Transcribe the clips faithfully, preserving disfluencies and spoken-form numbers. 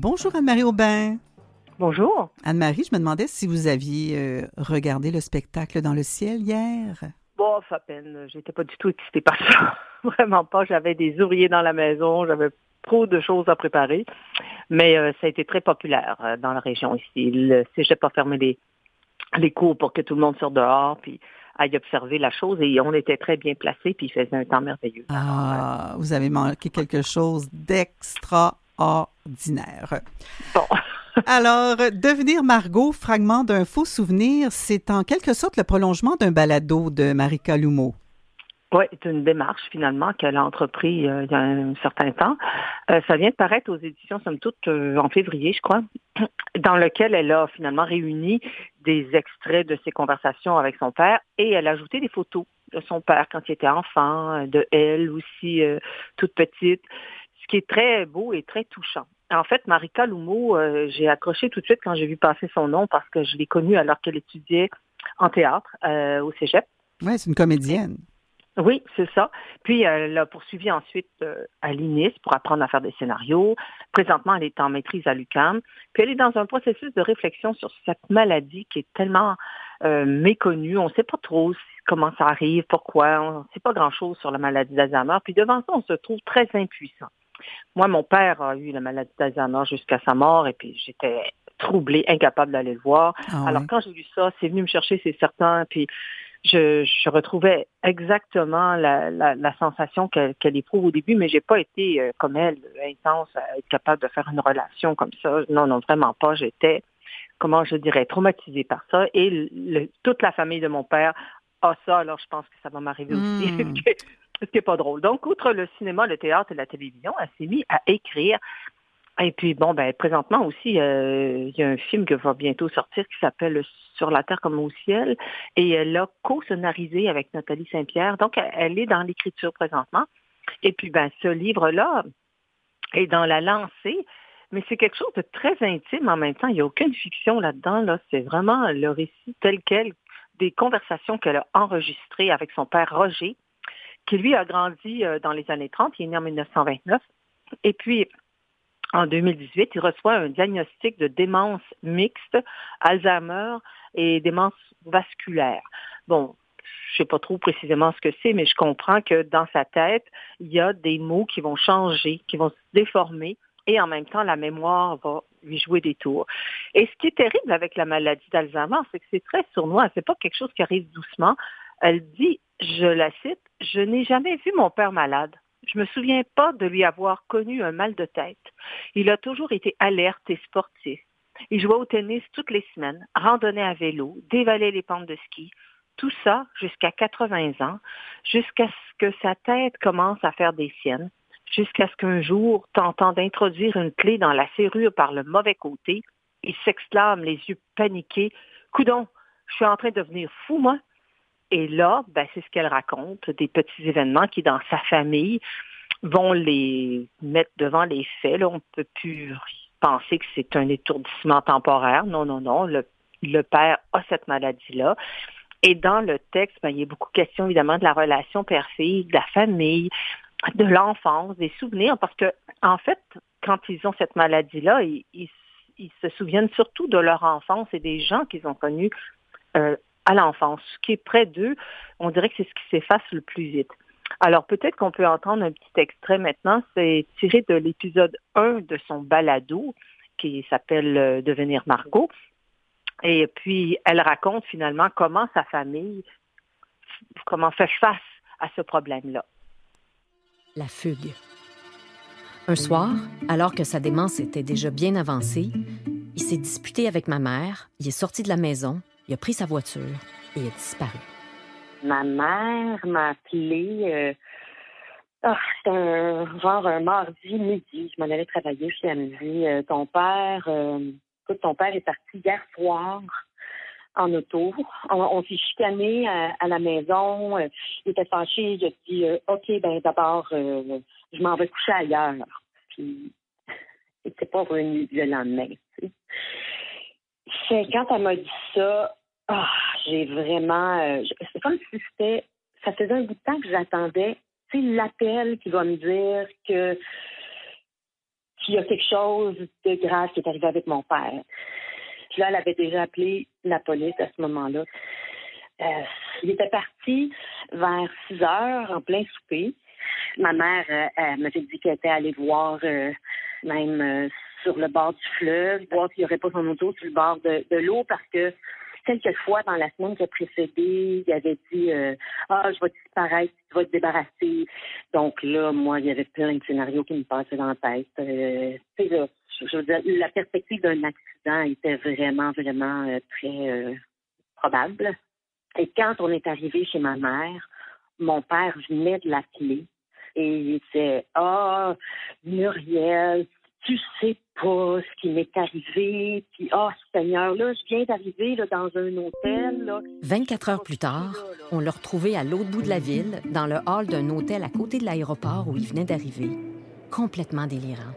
Bonjour Anne-Marie Aubin. Bonjour. Anne-Marie, je me demandais si vous aviez euh, regardé le spectacle Dans le ciel hier. Bon, à peine. J'étais pas du tout excitée par ça. Vraiment pas. J'avais des ouvriers dans la maison. J'avais trop de choses à préparer. Mais euh, ça a été très populaire euh, dans la région ici. Le cégep a fermé les, les cours pour que tout le monde sorte dehors puis aille observer la chose. Et on était très bien placés puis il faisait un temps merveilleux. Ah, Alors, euh, vous avez manqué quelque chose d'extraordinaire. bon. Alors, Devenir Margot, fragment d'un faux souvenir, c'est en quelque sorte le prolongement d'un balado de Marika Lumo. Oui, c'est une démarche finalement qu'elle a entrepris euh, il y a un certain temps. Euh, ça vient de paraître aux éditions, somme toute, euh, en février, je crois, dans lequel elle a finalement réuni des extraits de ses conversations avec son père et elle a ajouté des photos de son père quand il était enfant, de elle aussi, euh, toute petite, ce qui est très beau et très touchant. En fait, Marika Lumo, euh, j'ai accroché tout de suite quand j'ai vu passer son nom parce que je l'ai connue alors qu'elle étudiait en théâtre euh, au cégep. Oui, c'est une comédienne. Oui, c'est ça. Puis, elle a poursuivi ensuite euh, à l'I N I S pour apprendre à faire des scénarios. Présentement, elle est en maîtrise à l'U Q A M. Puis, elle est dans un processus de réflexion sur cette maladie qui est tellement euh, méconnue. On ne sait pas trop comment ça arrive, pourquoi. On ne sait pas grand-chose sur la maladie d'Alzheimer. Puis, devant ça, on se trouve très impuissant. Moi, mon père a eu la maladie d'Alzheimer jusqu'à sa mort et puis j'étais troublée, incapable d'aller le voir. Ah, Alors, oui. quand j'ai lu ça, c'est venu me chercher, c'est certain. Puis, Je, je retrouvais exactement la, la, la sensation qu'elle, qu'elle éprouve au début, mais j'ai pas été euh, comme elle, intense, à être capable de faire une relation comme ça. Non, non, vraiment pas. J'étais, comment je dirais, traumatisée par ça. Et le, le- toute la famille de mon père a ça, alors je pense que ça va m'arriver aussi, ce Mm. qui est ce qui est pas drôle. Donc, outre le cinéma, le théâtre et la télévision, elle s'est mise à écrire. Et puis, bon, ben présentement aussi, euh, il y a un film qui va bientôt sortir qui s'appelle Sur la terre comme au ciel. Et elle a co-scénarisé avec Nathalie Saint-Pierre. Donc, elle est dans l'écriture présentement. Et puis, ben ce livre-là est dans la lancée. Mais c'est quelque chose de très intime en même temps. Il n'y a aucune fiction là-dedans. Là. C'est vraiment le récit tel quel des conversations qu'elle a enregistrées avec son père Roger, qui lui a grandi euh, dans les années trente. Il est né en dix-neuf cent vingt-neuf. Et puis, en deux mille dix-huit, il reçoit un diagnostic de démence mixte, Alzheimer et démence vasculaire. Bon, je sais pas trop précisément ce que c'est, mais je comprends que dans sa tête, il y a des mots qui vont changer, qui vont se déformer, et en même temps, la mémoire va lui jouer des tours. Et ce qui est terrible avec la maladie d'Alzheimer, c'est que c'est très sournois. C'est pas quelque chose qui arrive doucement. Elle dit, je la cite, « Je n'ai jamais vu mon père malade. Je me souviens pas de lui avoir connu un mal de tête. Il a toujours été alerte et sportif. Il jouait au tennis toutes les semaines, randonnait à vélo, dévalait les pentes de ski. Tout ça jusqu'à quatre-vingts ans, jusqu'à ce que sa tête commence à faire des siennes, jusqu'à ce qu'un jour, tentant d'introduire une clé dans la serrure par le mauvais côté, il s'exclame, les yeux paniqués, « Coudon, je suis en train de devenir fou, moi! » Et là, ben, c'est ce qu'elle raconte, des petits événements qui, dans sa famille, vont les mettre devant les faits. Là, on ne peut plus penser que c'est un étourdissement temporaire. Non, non, non. Le, le père a cette maladie-là. Et dans le texte, ben, il y a beaucoup de questions, évidemment, de la relation père-fille, de la famille, de l'enfance, des souvenirs, parce que, en fait, quand ils ont cette maladie-là, ils, ils, ils se souviennent surtout de leur enfance et des gens qu'ils ont connus euh, à l'enfance. Ce qui est près d'eux, on dirait que c'est ce qui s'efface le plus vite. Alors, peut-être qu'on peut entendre un petit extrait maintenant. C'est tiré de l'épisode un de son balado, qui s'appelle euh, « Devenir Margot ». Et puis, elle raconte finalement comment sa famille, comment fait face à ce problème-là. La fugue. Un soir, alors que sa démence était déjà bien avancée, il s'est disputé avec ma mère, il est sorti de la maison, il a pris sa voiture et il a disparu. Ma mère m'a appelé, euh, oh, c'était un, genre un mardi midi, je m'en allais travailler, puis elle me dit, euh, ton père, euh, écoute, ton père est parti hier soir en auto, on, on s'est chicané à, à la maison, euh, il était fâché, il a dit, euh, ok, ben d'abord, euh, je m'en vais coucher ailleurs, puis il n'était pas revenu le lendemain, tu sais. C'est quand elle m'a dit ça, ah, j'ai vraiment... Euh, c'est comme si c'était... Ça faisait un bout de temps que j'attendais, tu sais, l'appel qui va me dire que Puis il y a quelque chose de grave qui est arrivé avec mon père. Puis là, elle avait déjà appelé la police à ce moment-là. Euh, il était parti vers six heures, en plein souper. Ma mère, euh, elle m'avait dit qu'elle était allée voir euh, même euh, sur le bord du fleuve, voir s'il n'y aurait pas son auto sur le bord de, de l'eau, parce que quelques fois dans la semaine qui a précédé, il avait dit euh, ah, je vais disparaître, tu vas te débarrasser. Donc là, moi, il y avait plein de scénarios qui me passaient dans la tête. Euh, tu sais, là, je veux dire, la perspective d'un accident était vraiment, vraiment euh, très euh, probable. Et quand on est arrivé chez ma mère, mon père venait de l'appeler et il disait « Ah, Muriel, tu sais pas ce qui m'est arrivé. Puis, ah, oh, Seigneur, là, je viens d'arriver là, dans un hôtel. » Là. vingt-quatre heures plus tard, on l'a retrouvé à l'autre bout de la ville, dans le hall d'un hôtel à côté de l'aéroport où il venait d'arriver, complètement délirant.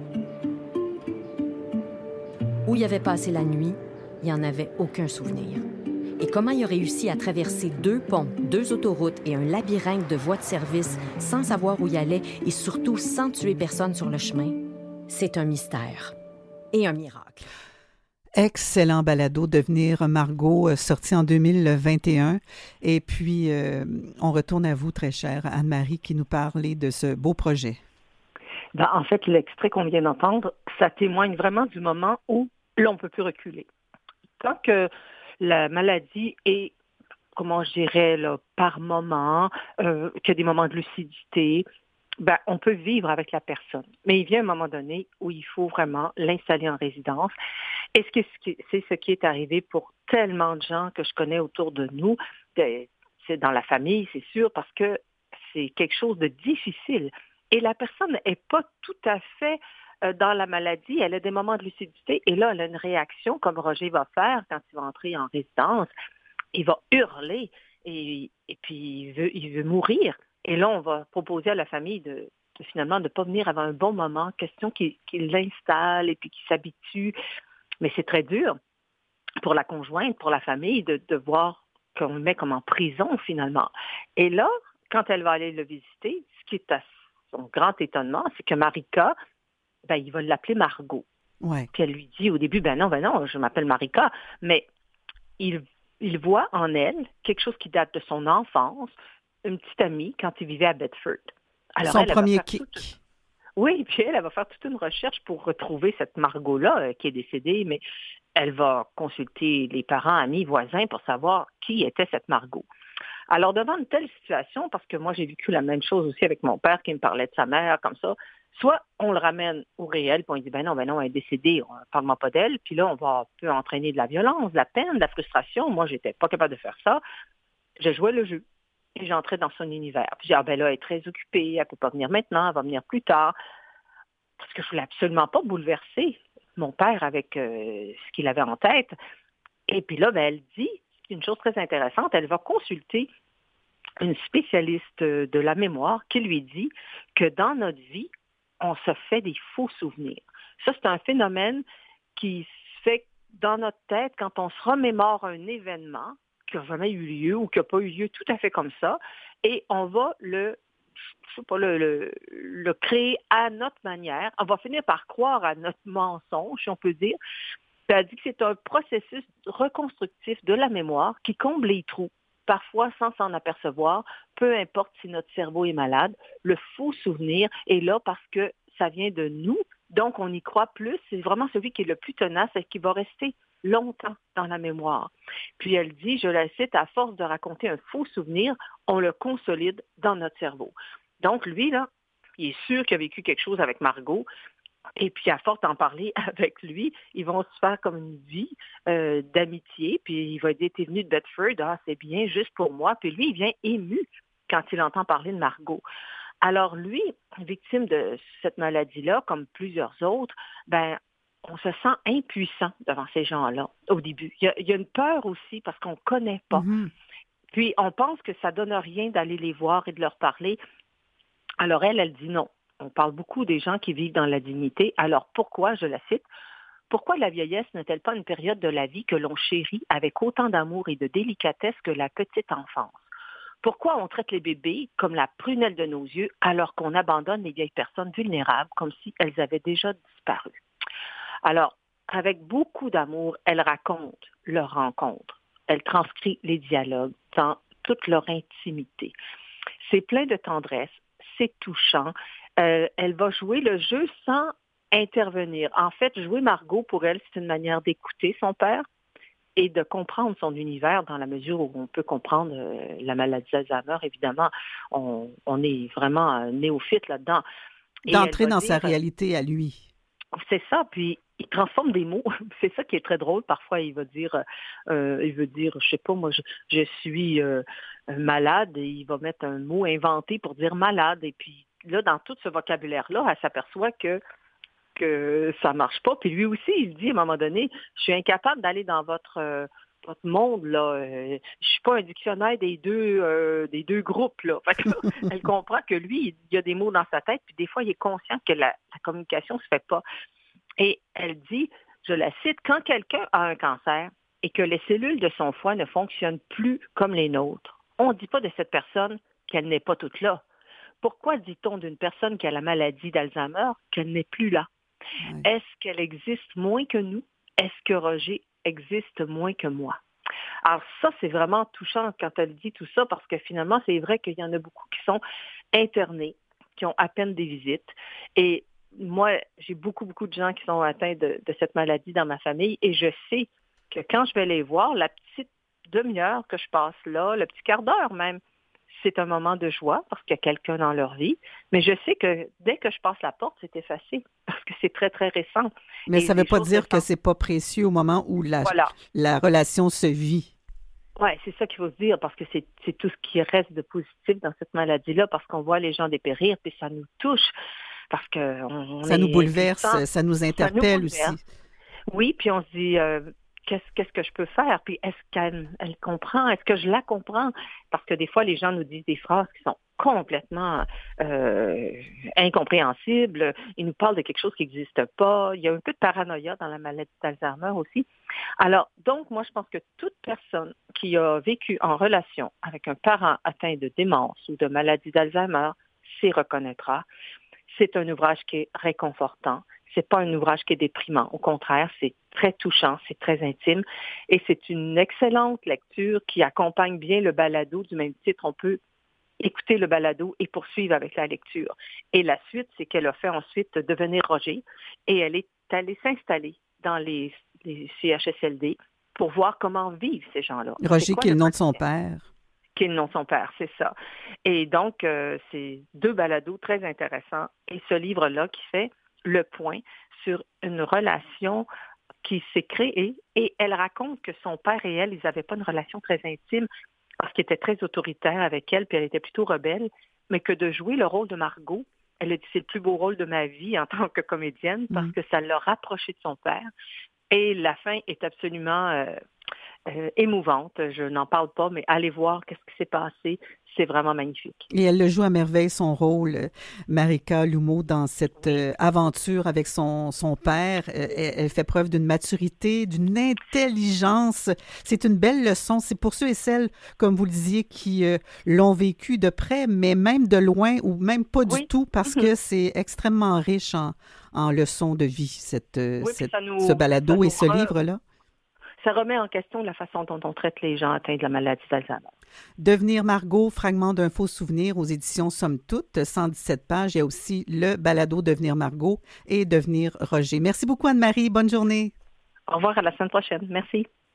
Où il avait passé la nuit, il n'en avait aucun souvenir. Et comment il a réussi à traverser deux ponts, deux autoroutes et un labyrinthe de voies de service sans savoir où il allait et surtout sans tuer personne sur le chemin, c'est un mystère et un miracle. Excellent balado, Devenir Margot, sorti en deux mille vingt et un. Et puis, euh, on retourne à vous, très chère Anne-Marie, qui nous parlait de ce beau projet. Ben, en fait, l'extrait qu'on vient d'entendre, ça témoigne vraiment du moment où là, on ne peut plus reculer. Tant que la maladie est, comment je dirais, là, par moment, euh, qu'il y a des moments de lucidité, ben, on peut vivre avec la personne. Mais il vient un moment donné où il faut vraiment l'installer en résidence. Et ce qui, c'est ce qui est arrivé pour tellement de gens que je connais autour de nous. C'est dans la famille, c'est sûr, parce que c'est quelque chose de difficile. Et la personne n'est pas tout à fait dans la maladie, elle a des moments de lucidité et là, elle a une réaction comme Roger va faire quand il va entrer en résidence. Il va hurler et, et puis il veut, il veut mourir. Et là, on va proposer à la famille de, de finalement de ne pas venir avant un bon moment, question qu'il, qu'il l'installe et puis qu'il s'habitue. Mais c'est très dur pour la conjointe, pour la famille, de, de voir qu'on le met comme en prison finalement. Et là, quand elle va aller le visiter, ce qui est à son grand étonnement, c'est que Marika, ben, il va l'appeler Margot. Ouais. Puis elle lui dit au début, ben non, ben non, je m'appelle Marika, mais il, il voit en elle quelque chose qui date de son enfance, une petite amie quand il vivait à Bedford. Alors, son elle, premier elle kick. Toute... Oui, puis elle, elle va faire toute une recherche pour retrouver cette Margot-là euh, qui est décédée, mais elle va consulter les parents, amis, voisins pour savoir qui était cette Margot. Alors, devant une telle situation, parce que moi, j'ai vécu la même chose aussi avec mon père qui me parlait de sa mère, comme ça, soit on le ramène au réel, puis on dit, ben non, ben non, elle est décédée, parle-moi pas d'elle, puis là, on va peut entraîner de la violence, de la peine, de la frustration. Moi, j'étais pas capable de faire ça. Je jouais le jeu et j'entrais dans son univers. Puis j'ai dit, ah ben là, elle est très occupée, elle peut pas venir maintenant, elle va venir plus tard. Parce que je voulais absolument pas bouleverser mon père avec euh, ce qu'il avait en tête. Et puis là, ben, elle dit, c'est une chose très intéressante, elle va consulter une spécialiste de la mémoire qui lui dit que dans notre vie, on se fait des faux souvenirs. Ça, c'est un phénomène qui se fait dans notre tête quand on se remémore un événement qui n'a jamais eu lieu ou qui n'a pas eu lieu tout à fait comme ça, et on va le, je sais pas, le, le, le créer à notre manière. On va finir par croire à notre mensonge, si on peut dire. Ça dit que c'est un processus reconstructif de la mémoire qui comble les trous, parfois sans s'en apercevoir, peu importe si notre cerveau est malade. Le faux souvenir est là parce que ça vient de nous, donc on y croit plus. C'est vraiment celui qui est le plus tenace et qui va rester longtemps dans la mémoire. Puis elle dit, je la cite, à force de raconter un faux souvenir, on le consolide dans notre cerveau. Donc lui, là, il est sûr qu'il a vécu quelque chose avec Margot. Et puis, à force d'en parler avec lui, ils vont se faire comme une vie euh, d'amitié. Puis, il va dire, t'es venu de Bedford, ah, c'est bien, juste pour moi. Puis lui, il vient ému quand il entend parler de Margot. Alors lui, victime de cette maladie-là, comme plusieurs autres, ben, on se sent impuissant devant ces gens-là au début. Il y a, il y a une peur aussi parce qu'on ne connaît pas. Mm-hmm. Puis, on pense que ça ne donne rien d'aller les voir et de leur parler. Alors elle, elle dit non. On parle beaucoup des gens qui vivent dans la dignité. Alors pourquoi, je la cite, pourquoi la vieillesse n'est-elle pas une période de la vie que l'on chérit avec autant d'amour et de délicatesse que la petite enfance? Pourquoi on traite les bébés comme la prunelle de nos yeux alors qu'on abandonne les vieilles personnes vulnérables comme si elles avaient déjà disparu? Alors, avec beaucoup d'amour, elle raconte leur rencontre. Elle transcrit les dialogues dans toute leur intimité. C'est plein de tendresse, c'est touchant. Euh, elle va jouer le jeu sans intervenir. En fait, jouer Margot, pour elle, c'est une manière d'écouter son père et de comprendre son univers dans la mesure où on peut comprendre euh, la maladie d'Alzheimer. Évidemment, on, on est vraiment euh, néophyte là-dedans. Et d'entrer dans dire, sa réalité à lui. C'est ça, puis il transforme des mots. C'est ça qui est très drôle. Parfois, il va dire, euh, il veut dire, je sais pas, moi, je, je suis euh, malade, et il va mettre un mot inventé pour dire malade. Et puis là, dans tout ce vocabulaire-là, elle s'aperçoit que que ça marche pas. Puis lui aussi, il dit à un moment donné, je suis incapable d'aller dans votre euh, votre monde là. Euh, je suis pas un dictionnaire des deux euh, des deux groupes là. Fait que là, elle comprend que lui, il y a des mots dans sa tête, puis des fois, il est conscient que la, la communication se fait pas. Et elle dit, je la cite, quand quelqu'un a un cancer et que les cellules de son foie ne fonctionnent plus comme les nôtres, on ne dit pas de cette personne qu'elle n'est pas toute là. Pourquoi dit-on d'une personne qui a la maladie d'Alzheimer qu'elle n'est plus là? Oui. Est-ce qu'elle existe moins que nous? Est-ce que Roger existe moins que moi? Alors ça, c'est vraiment touchant quand elle dit tout ça, parce que finalement, c'est vrai qu'il y en a beaucoup qui sont internés, qui ont à peine des visites. Et moi, j'ai beaucoup, beaucoup de gens qui sont atteints de, de cette maladie dans ma famille, et je sais que quand je vais les voir, la petite demi-heure que je passe là, le petit quart d'heure même, c'est un moment de joie parce qu'il y a quelqu'un dans leur vie. Mais je sais que dès que je passe la porte, c'est effacé parce que c'est très, très récent. Mais et ça ne veut pas dire récentes. que c'est pas précieux au moment où la, voilà. la relation se vit. Oui, c'est ça qu'il faut se dire, parce que c'est, c'est tout ce qui reste de positif dans cette maladie-là, parce qu'on voit les gens dépérir, puis ça nous touche, parce que on, on ça nous bouleverse, puissant. ça nous interpelle ça nous aussi. Oui, puis on se dit... Euh, Qu'est-ce, qu'est-ce que je peux faire? Puis est-ce qu'elle elle comprend? Est-ce que je la comprends? Parce que des fois, les gens nous disent des phrases qui sont complètement euh, incompréhensibles. Ils nous parlent de quelque chose qui n'existe pas. Il y a un peu de paranoïa dans la maladie d'Alzheimer aussi. Alors, donc, moi, je pense que toute personne qui a vécu en relation avec un parent atteint de démence ou de maladie d'Alzheimer s'y reconnaîtra. C'est un ouvrage qui est réconfortant. C'est pas un ouvrage qui est déprimant. Au contraire, c'est très touchant, c'est très intime. Et c'est une excellente lecture qui accompagne bien le balado du même titre. On peut écouter le balado et poursuivre avec la lecture. Et la suite, c'est qu'elle a fait ensuite devenir Roger et elle est allée s'installer dans les, les C H S L D pour voir comment vivent ces gens-là. Roger, qui est le nom de son père. Qui est le nom de son père, c'est ça. Et donc, euh, c'est deux balados très intéressants. Et ce livre-là qui fait le point sur une relation qui s'est créée, et elle raconte que son père et elle, ils n'avaient pas une relation très intime parce qu'il était très autoritaire avec elle, puis elle était plutôt rebelle, mais que de jouer le rôle de Margot, elle a dit c'est le plus beau rôle de ma vie en tant que comédienne parce mmh. que ça l'a rapprochée de son père. Et la fin est absolument euh, euh, émouvante. Je n'en parle pas, mais allez voir qu'est-ce qui s'est passé. C'est vraiment magnifique. Et elle le joue à merveille, son rôle, Marika Lumeau, dans cette oui. euh, aventure avec son, son père. Euh, elle, elle fait preuve d'une maturité, d'une intelligence. C'est une belle leçon. C'est pour ceux et celles, comme vous le disiez, qui euh, l'ont vécu de près, mais même de loin ou même pas oui. du tout, parce mm-hmm. que c'est extrêmement riche en, en leçons de vie, cette, oui, cette, nous, ce balado et ce re... livre-là. Ça remet en question la façon dont on traite les gens atteints de la maladie d'Alzheimer. Devenir Margot, fragment d'un faux souvenir aux éditions Somme Toute, cent dix-sept pages. Il y a aussi le balado Devenir Margot et Devenir Roger. Merci beaucoup Anne-Marie. Bonne journée. Au revoir, à la semaine prochaine. Merci.